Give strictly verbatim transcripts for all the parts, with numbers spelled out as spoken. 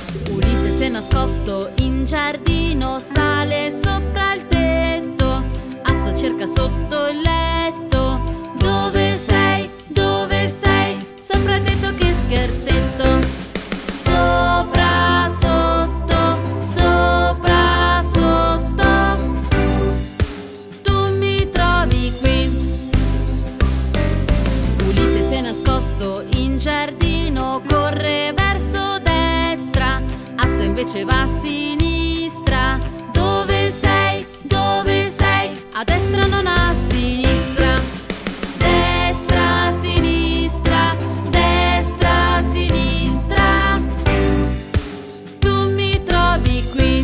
Ulisse si è nascosto in giardino, sale sopra il tetto, Asso cerca sotto il letto. Dove sei? Dove sei? Sopra il tetto, che scherzetto. Sopra, sotto, sopra, sotto, tu mi trovi qui. Ulisse si è nascosto in giardino, corre verso destra, Asso invece va a sinistra. Dove sei? Dove sei? A destra, non a sinistra. Destra, sinistra, destra, sinistra, tu mi trovi qui.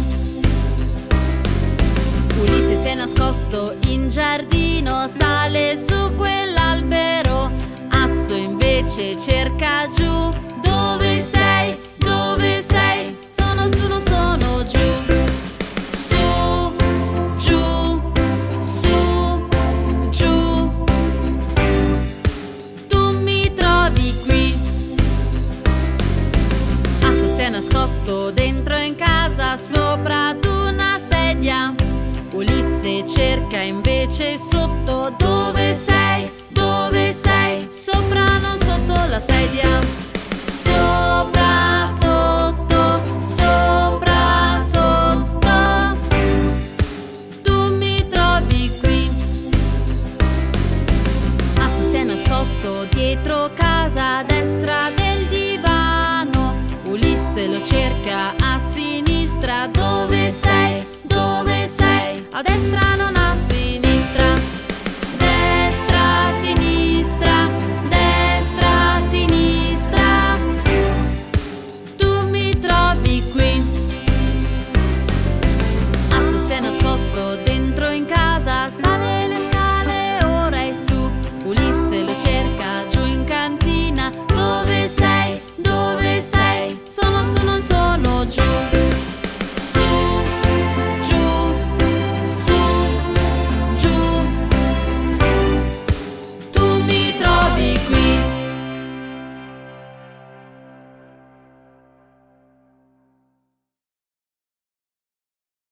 Ulisse si è nascosto in giardino, sale su quell'albero, Asso invece cerca giù. Dove sei? Dove sei? Sono su, non sono giù. Su, giù, su, giù, tu mi trovi qui. Asso si è nascosto dentro in casa, sopra ad una sedia, Ulisse cerca invece sotto. Dove sei? Dove sei? Sopra, non sotto la sedia. Sopra, sotto, sopra, sotto, tu mi trovi qui. Asso si è nascosto dietro casa, a destra del divano, Ulisse lo cerca